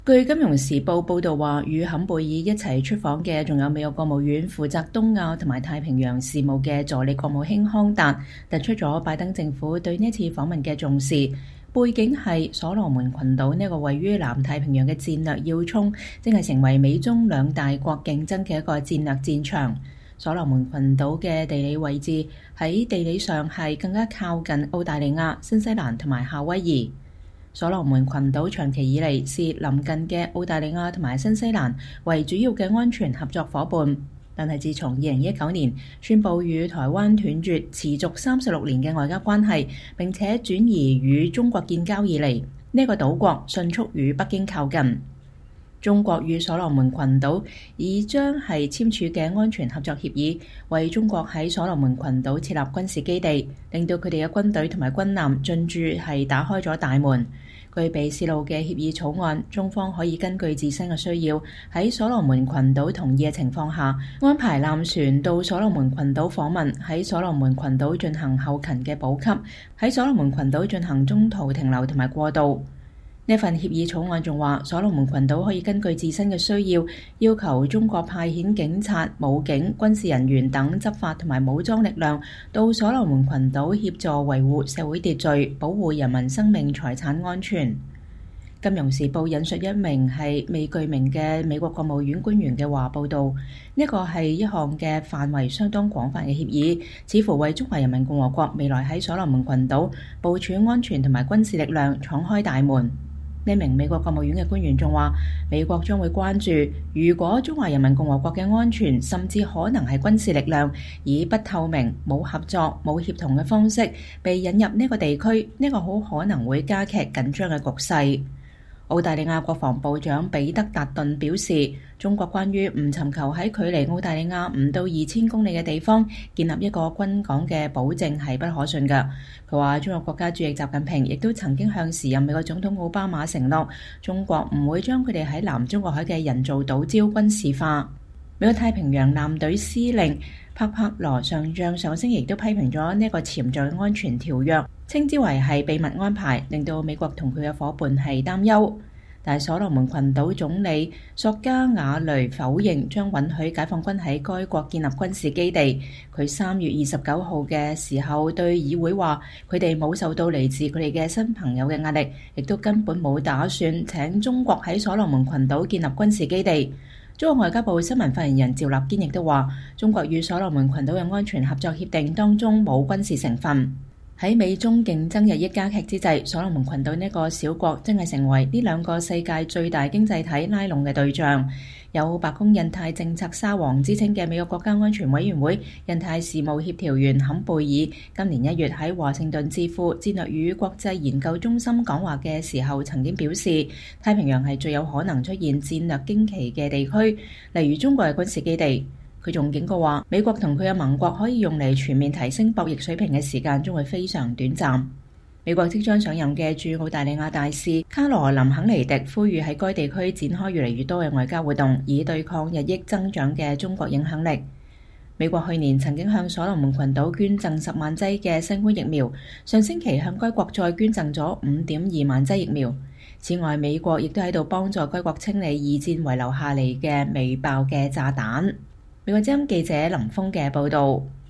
據《金融時報》報導話，與坎貝爾一齊出訪嘅仲有美國國務院負責東亞同埋太平洋事務嘅助理國務卿康達，突出咗拜登政府對呢次訪問嘅重視。背景係所羅門群島呢個位於南太平洋嘅戰略要衝，正係成為美中兩大國競爭嘅一個戰略戰場。所羅門群島嘅地理位置喺地理上係更加靠近澳大利亞、新西蘭同埋夏威夷。所羅門群島長期以嚟視鄰近嘅澳大利亞同埋新西蘭為主要嘅安全合作夥伴，但係自從2019年宣布與台灣斷絕持續36年嘅外交關係，並且轉移與中國建交以嚟，呢個島國迅速與北京靠近。中國與所羅門群島已將係簽署嘅安全合作協議，為中國喺所羅門群島設立軍事基地，令到佢哋嘅軍隊同埋軍艦進駐係打開咗大門。據被泄露嘅協議草案，中方可以根據自身嘅需要，喺所羅門群島同意嘅情況下，安排艦船到所羅門群島訪問，喺所羅門群島進行後勤嘅補給，喺所羅門群島進行中途停留同埋過渡。呢份協議草案仲話，所羅門群島可以根據自身嘅需要，要求中國派遣警察、武警、軍事人員等執法同埋武裝力量到所羅門群島協助維護社會秩序，保護人民生命財產安全。金融時報引述一名係未具名嘅美國國務院官員嘅話報道，呢個係一項嘅範圍相當廣泛嘅協議，似乎為中華人民共和國未來喺所羅門群島部署安全同埋軍事力量敞開大門。呢名美國國務院嘅官員仲話，美國將會關注，如果中華人民共和國嘅安全甚至可能係軍事力量以不透明、冇合作、冇協同嘅方式被引入呢個地區，呢個好可能會加劇緊張嘅局勢。澳大利亞國防部長彼得達頓表示，中國關於唔尋求喺距離澳大利亞唔到2000公里嘅地方建立一個軍港嘅保證係不可信嘅。佢話，中國國家主席習近平亦都曾經向時任美國總統奧巴馬承諾，中國唔會將佢哋喺南中國海嘅人造島礁軍事化。美國太平洋艦隊司令帕帕羅上將上星期亦都批評咗呢個潛在安全條約，稱之為係秘密安排，令到美國同佢嘅夥伴係擔憂。但係所羅門群島總理索加瓦雷否認將允許解放軍喺該國建立軍事基地。佢3月29號嘅時候對議會話，佢哋冇受到嚟自佢哋嘅新朋友嘅壓力，亦都根本冇打算請中國喺所羅門群島建立軍事基地。中國外交部新聞發言人趙立堅亦都話，中國與所羅門群島嘅安全合作協定當中冇軍事成分。喺美中競爭日益加劇之際，所羅門群島呢個小國真係成為呢兩個世界最大經濟體拉攏嘅對象。有白宮印太政策沙皇之稱嘅美國國家安全委員會印太事務協調員坎貝爾今年1月喺華盛頓智庫戰略與國際研究中心講話嘅時候曾經表示，太平洋係最有可能出現戰略驚奇嘅地區，例如中國嘅軍事基地。佢仲警告話，美國同佢嘅盟國可以用嚟全面提升博弈水平嘅時間將會非常短暫。美國即將上任嘅駐澳大利亞大使卡羅琳肯尼迪呼籲喺該地區展開越嚟越多嘅外交活動，以對抗日益增長嘅中國影響力。美國去年曾經向所羅門群島捐贈10萬劑嘅新冠疫苗，上星期向該國再捐贈咗5.2萬劑疫苗。此外，美國亦都喺度幫助該國清理二戰遺留下嚟嘅未爆嘅炸彈。美國之音記者林峰嘅報導。